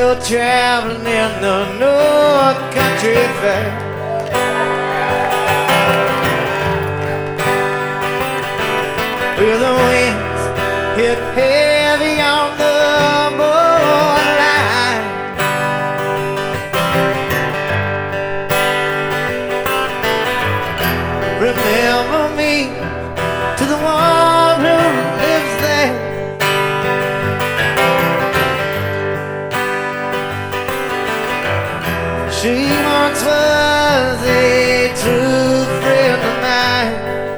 go traveling in the North Country Fair. Where the winds hit heavy on the borderline. Remember me to the one who lives there. She once was a true friend of mine.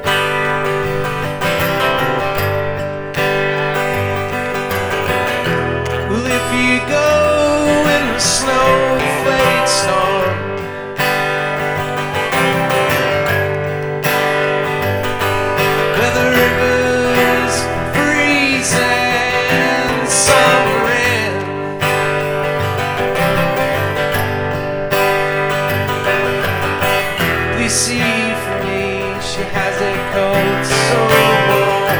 Well, if you go in a snowflake storm, where the rivers freeze and summer in, please see for me, she has a coat so warm.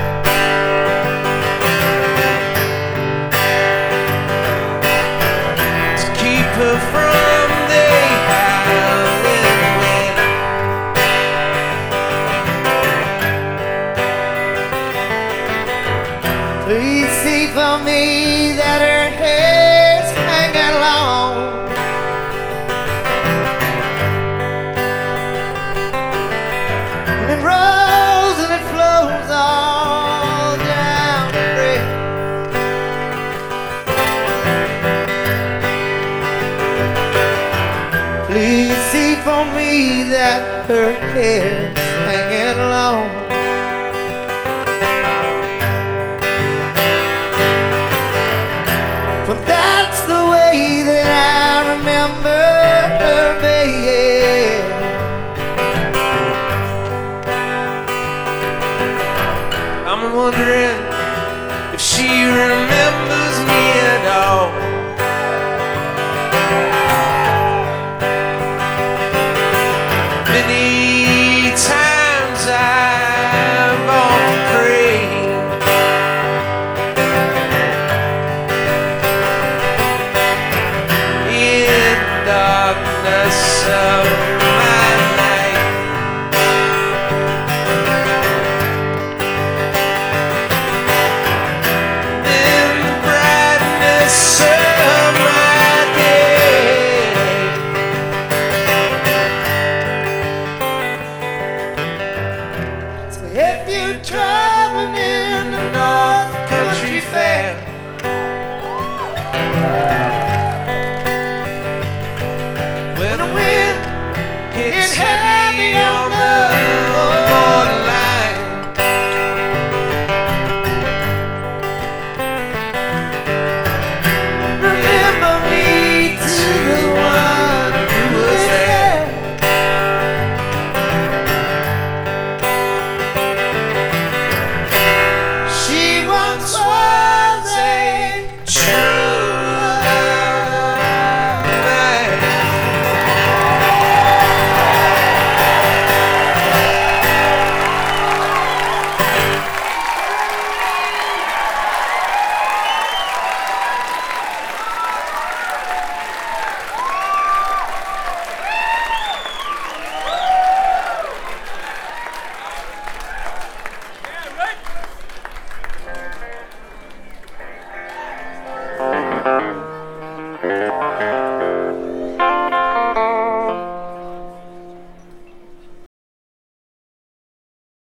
To keep her from the howling wind. Please see for me that her hair's hanging long. And it rolls and it flows all down the grave. Please see for me that her hair's hanging long. But that's the way that I remember her, baby. I'm wondering if she remembers